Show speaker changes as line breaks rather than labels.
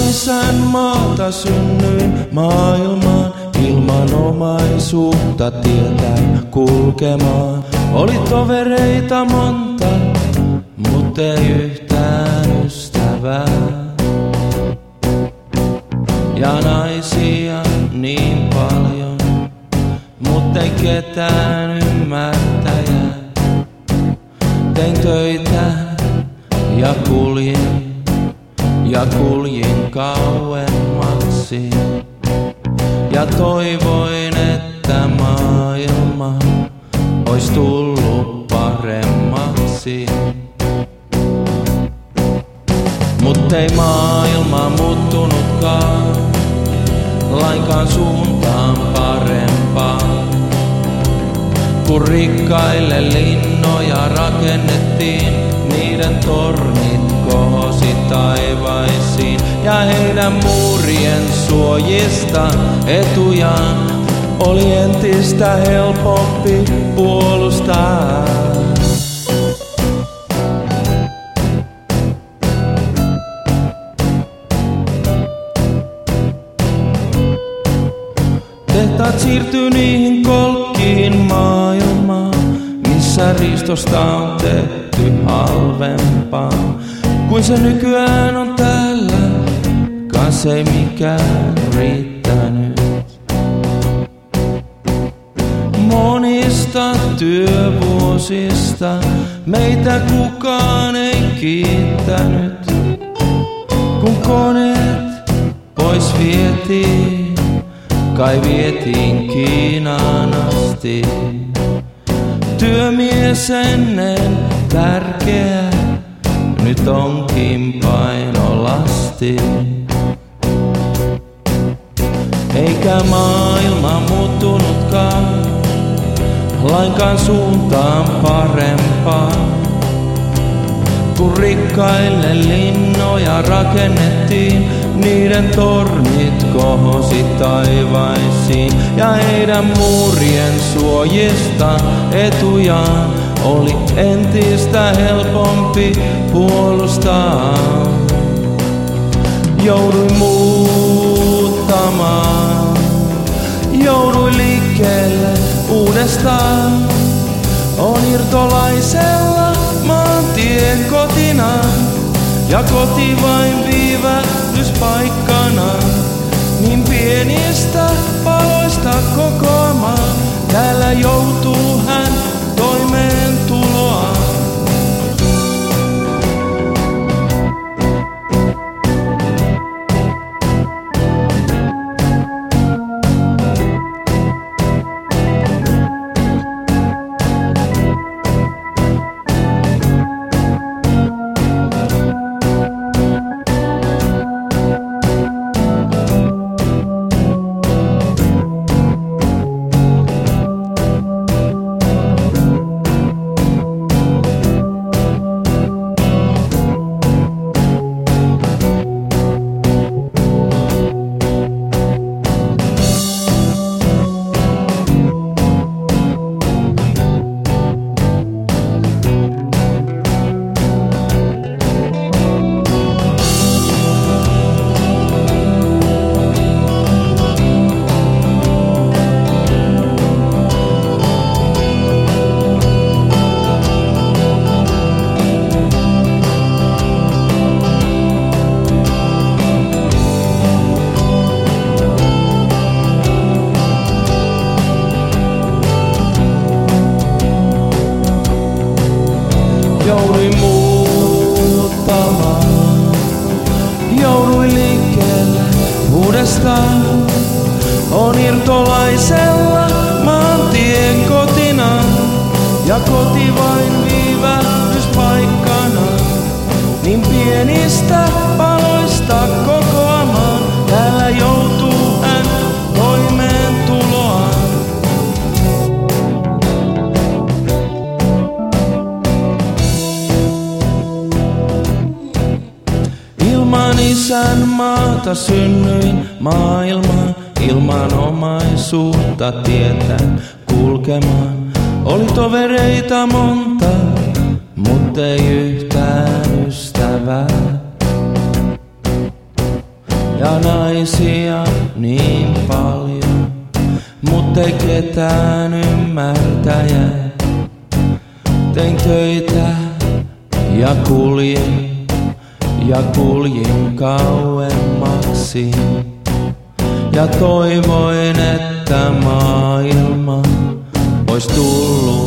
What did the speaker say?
isän maata synnyin maailmaan, ilman omaisuutta tietään kulkemaan. Oli tovereita monta, mut ei yhtään ystävää. Ja naisia niin paljon, mut ei ketään ymmärtäjää. Tein töitä ja kuljin kauemmaksi. Ja toivoin, että maailma ois tullut paremmaksi. Mut ei maailma muuttunutkaan lainkaan suuntaan parempaan. Kun rikkaille linnoja rakennettiin, niiden tornit kohosi taivaisiin. Ja heidän muurien suojista etujaan oli entistä helpompi puolustaa. Tehtaat siirtyi niihin kolkkiin maailmaan, missä riistosta on tehty halvempaa kuin se nykyään on täällä, kans ei mikään riittänyt. Monista työvuosista meitä kukaan ei kiittänyt, kun koneet pois vietiin. Kai vietiin Kiinaan asti. Työmies ennen tärkeä, nyt onkin painolasti. Eikä maailma muuttunutkaan lainkaan suuntaan parempaan. Kun rikkaille linnoja rakennettiin, niiden tornit kohosi taivaisiin. Ja heidän muurien suojista etujaan oli entistä helpompi puolustaa. Jouduin muuttamaan, jouduin liikkeelle uudestaan. On irtolaisella maantien kotina, ja koti vain viivähdyspaikkana. Niin pienistä paloista kokoamaan, täällä joutuu hän toimeentuloaan. Jouduin muuttamaan, jouduin liikkeelle uudestaan. On irtolaisella maantien kotina, ja koti vain viivähdyspaikkana. Niin pienistä paloista kokoamaan, täällä joutuu hän toimeentuloaan. Ilman isän maata synnyin maailmaan, ilman omaisuutta tietään kulkemaan. Oli tovereita monta, mut ei yhtään ystävää. vihollisia niin paljon, mut ei ketään ymmärtäjä. Tein töitä ja kuljin kauemmaksi. Ja toivoin, että maailma ois tullut